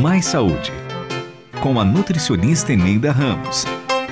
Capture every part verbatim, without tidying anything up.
Mais Saúde, com a nutricionista Eneida Ramos.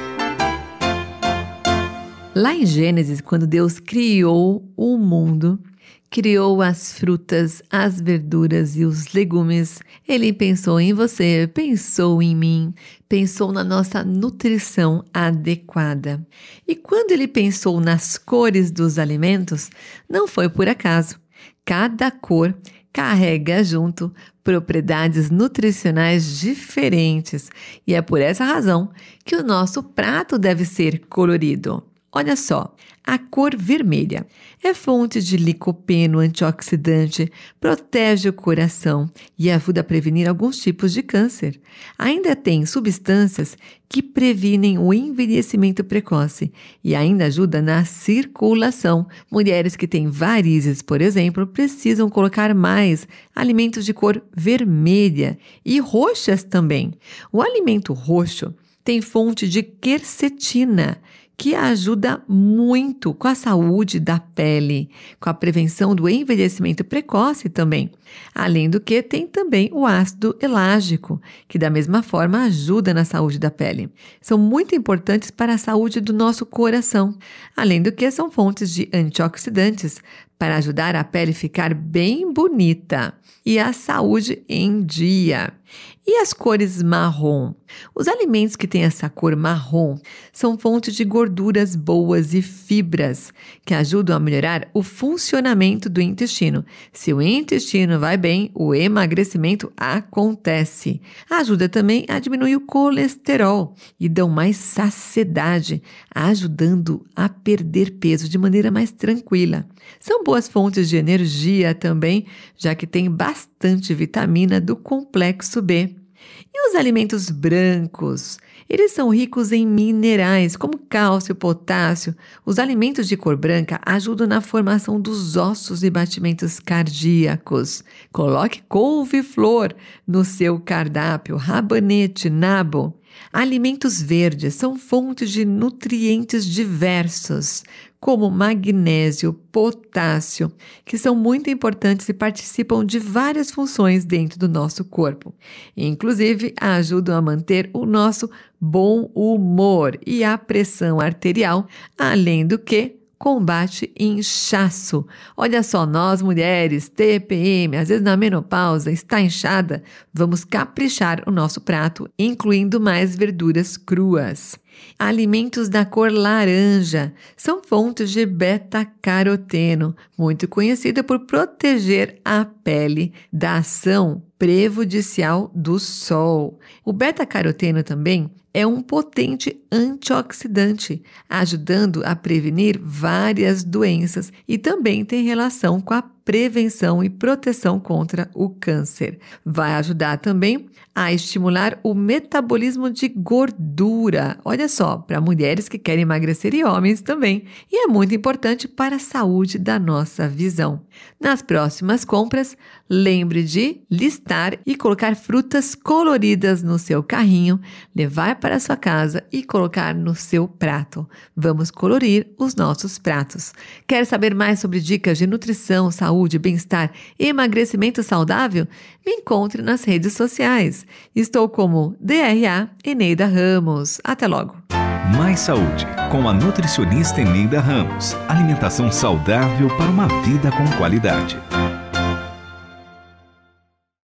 Lá em Gênesis, quando Deus criou o mundo, criou as frutas, as verduras e os legumes, Ele pensou em você, pensou em mim, pensou na nossa nutrição adequada. E quando Ele pensou nas cores dos alimentos, não foi por acaso. Cada cor carrega junto propriedades nutricionais diferentes e é por essa razão que o nosso prato deve ser colorido. Olha só, a cor vermelha é fonte de licopeno, antioxidante, protege o coração e ajuda a prevenir alguns tipos de câncer. Ainda tem substâncias que previnem o envelhecimento precoce e ainda ajuda na circulação. Mulheres que têm varizes, por exemplo, precisam colocar mais alimentos de cor vermelha e roxas também. O alimento roxo tem fonte de quercetina, que ajuda muito com a saúde da pele, com a prevenção do envelhecimento precoce também. Além do que, tem também o ácido elágico, que da mesma forma ajuda na saúde da pele. São muito importantes para a saúde do nosso coração. Além do que, são fontes de antioxidantes para ajudar a pele a ficar bem bonita e a saúde em dia. E as cores marrom? Os alimentos que têm essa cor marrom são fontes de gorduras boas e fibras que ajudam a melhorar o funcionamento do intestino. Se o intestino vai bem, o emagrecimento acontece. Ajuda também a diminuir o colesterol e dão mais saciedade, ajudando a perder peso de maneira mais tranquila. São boas fontes de energia também, já que tem bastante vitamina do complexo B. E os alimentos brancos? Eles são ricos em minerais, como cálcio, potássio. Os alimentos de cor branca ajudam na formação dos ossos e batimentos cardíacos. Coloque couve-flor no seu cardápio, rabanete, nabo. Alimentos verdes são fontes de nutrientes diversos, como magnésio, potássio, que são muito importantes e participam de várias funções dentro do nosso corpo. Inclusive, ajudam a manter o nosso bom humor e a pressão arterial, além do que combate inchaço. Olha só, nós mulheres, T P M, às vezes na menopausa, está inchada, vamos caprichar o nosso prato, incluindo mais verduras cruas. Alimentos da cor laranja são fontes de beta-caroteno, muito conhecida por proteger a pele da ação prejudicial do sol. O beta-caroteno também é um potente antioxidante, ajudando a prevenir várias doenças e também tem relação com a prevenção e proteção contra o câncer. Vai ajudar também a estimular o metabolismo de gordura. Olha só, para mulheres que querem emagrecer e homens também. E é muito importante para a saúde da nossa visão. Nas próximas compras, lembre de listar e colocar frutas coloridas no seu carrinho, levar para a sua casa e colocar no seu prato. Vamos colorir os nossos pratos. Quer saber mais sobre dicas de nutrição, saúde, bem-estar e emagrecimento saudável? Me encontre nas redes sociais. Estou como D R A Eneida Ramos. Até logo! Mais Saúde, com a nutricionista Eneida Ramos. Alimentação saudável para uma vida com qualidade.